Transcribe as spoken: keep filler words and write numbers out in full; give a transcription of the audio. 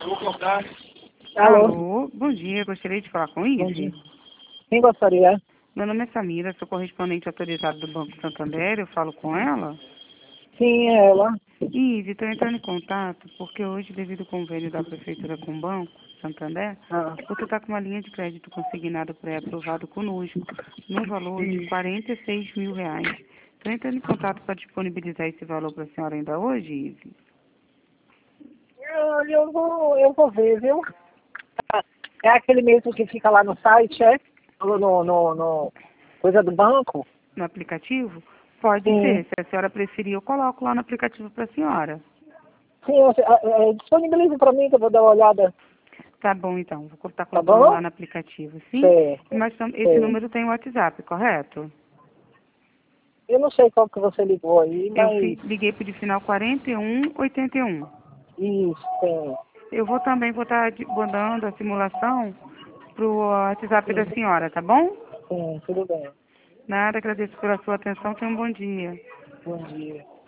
Alô? Alô, bom dia. Gostaria de falar com Bom Izzy. dia. Quem gostaria? Meu nome é Samira, sou correspondente autorizado do Banco Santander. Eu falo com ela? Sim, é ela. Izzy, estou entrando em contato porque hoje, devido ao convênio da Prefeitura com o Banco Santander, Ah, você está com uma linha de crédito consignado pré-aprovado conosco, no valor de quarenta e seis mil reais. Estou entrando em contato para disponibilizar esse valor para a senhora ainda hoje, Izzy? eu, eu, vou, eu vou ver, viu? É aquele mesmo que fica lá no site, é? No, no, no, no- coisa do banco? No aplicativo? Pode Sim. ser. Se a senhora preferir, eu coloco lá no aplicativo para a senhora. Sim, eu- é, é, disponibilize para mim que eu vou dar uma olhada, Tá bom, então. Vou estar tá colocando lá bom? no aplicativo, sim? Certo, Mas tam- esse certo. número tem o WhatsApp, correto? Eu não sei qual que você ligou aí, Eu mas fi- liguei para o de final quarenta e um oitenta e um. isso, tem. Eu vou também vou estar de- mandando a simulação pro WhatsApp da Sim, senhora, tá bom? sim, tudo bem. Nada, agradeço pela sua atenção. Tenha um bom dia. Bom dia.